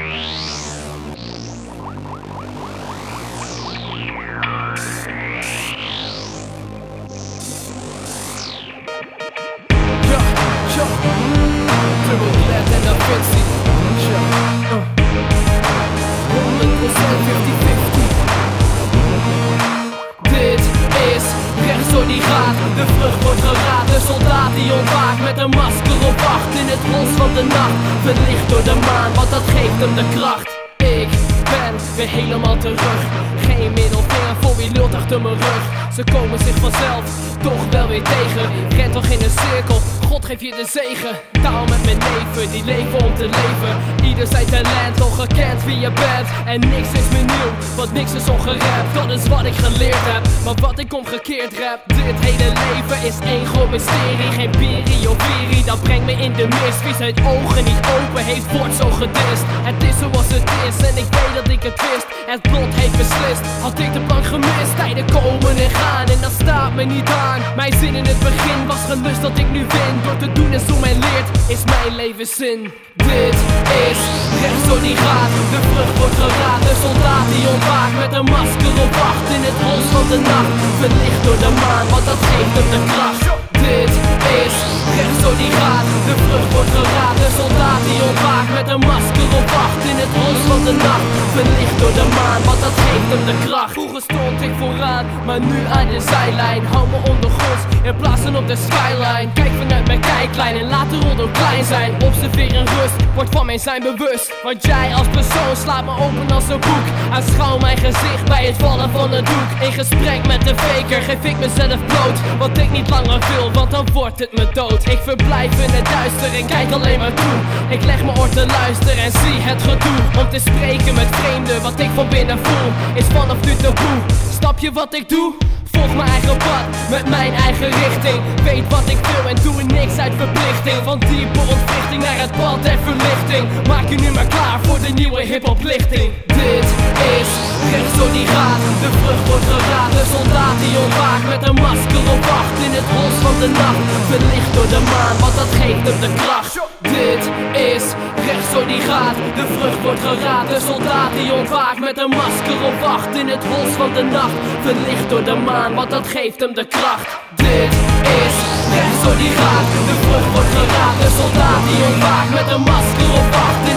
Turbulent en Da Vinci. 100% 50-50. Dit is rechts door die gaat. De vlucht wordt geraakt. De soldaat die ontwaakt met een masker op wacht. In het bos van de nacht, verlicht door de maan, want dat geeft hem de kracht. Ik ben weer helemaal terug. Geen middelvinger voor wie lult achter mijn rug. Ze komen zich vanzelf toch wel weer tegen. Rent toch in een cirkel, God geef je de zegen. Taal met mijn neven, die leven om te leven. Ieder zijn talent, toch gekend wie je bent. En niks is meer nieuw, want niks is ongerept. Dat is wat ik geleerd heb, maar wat ik omgekeerd rap. Dit hele leven is één groot mysterie. Geen piri of viri, dat brengt me in de mist. Wie zijn ogen niet open heeft, wordt zo gedist. Het is zoals het is en ik weet dat ik het wist. Het lot heeft beslist, had ik de plank gemist. Tijden komen en gaan en dat staat me niet aan. Mijn zin in het begin was gelust dat ik nu win. Door te doen en zo mij leert, is mijn leven zin. Dit is rechts door die gaat. De vlucht wordt geraakt. De soldaat die ontwaakt met een masker op wacht. In het bos van de nacht, verlicht door de maan, want dat geeft hem de kracht. Dit is rechts door die gaat. De vlucht wordt geraakt. De soldaat die ontwaakt met een masker op wacht. In het bos van de nacht, verlicht door de maan, want dat geeft hem de kracht. Vroeger stond ik vooraan, maar nu aan de zijlijn. Hou me ondergronds in plaats van op de skyline. Kijk vanuit mijn kijklijn en laat de roddel klein zijn. Observeer en rust, word van mijn zijn bewust. Want jij als persoon slaat me open als een boek. Aanschouw mijn gezicht bij het vallen van het doek. In gesprek met de faker geef ik mezelf bloot. Wat ik niet langer wil, want dan wordt het me dood. Ik verblijf in het duister en kijk alleen maar toe. Ik leg mijn oor te luisteren en zie het gedoe. Om te spreken met vreemden, wat ik van binnen voel, is vanaf nu taboe. Snap je wat ik doe? Volg mijn eigen pad, met mijn eigen richting. Weet wat ik wil en doe niks uit verplichting. Van diepe ontwrichting naar het pad der verlichting. Maak je nu maar klaar voor de nieuwe hiphoplichting. Dit is rechts door die gaat. De vlucht wordt geraakt. De soldaat die ontwaakt met een masker op wacht. In het bos van de nacht, verlicht door de maan, want dat geeft hem de kracht. Dit is rechts door die gaat. De vlucht wordt geraakt. De soldaat die ontwaakt met een masker op wacht. In het bos van de nacht, verlicht door de maan, want dat geeft hem de kracht. Dit is rechts door die gaat. De vlucht wordt geraakt. De soldaat die ontwaakt met een masker op wacht. In